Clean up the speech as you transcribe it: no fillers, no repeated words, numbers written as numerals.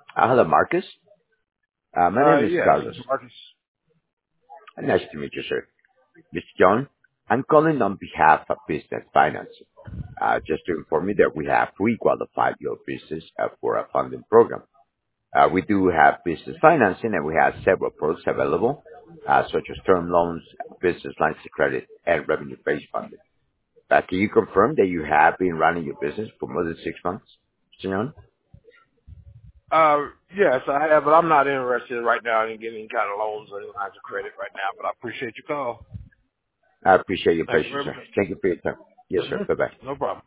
Hello, Marcus. My name is Yes, Carlos. it's Marcus. Nice to meet you, sir. Mr. John, I'm calling on behalf of Business Finance. Just to inform you that we have pre-qualified your business for a funding program. We do have business financing, and we have several products available, such as term loans, business lines of credit, and revenue-based funding. Can you confirm that you have been running your business for more than 6 months, Mr. John? Yes, I have, but I'm not interested right now in getting any kind of loans or any lines of credit right now, but I appreciate your call. I appreciate your Thank you patience, very sir. much. Thank you for your time. Yes, sir. Bye-bye. No problem.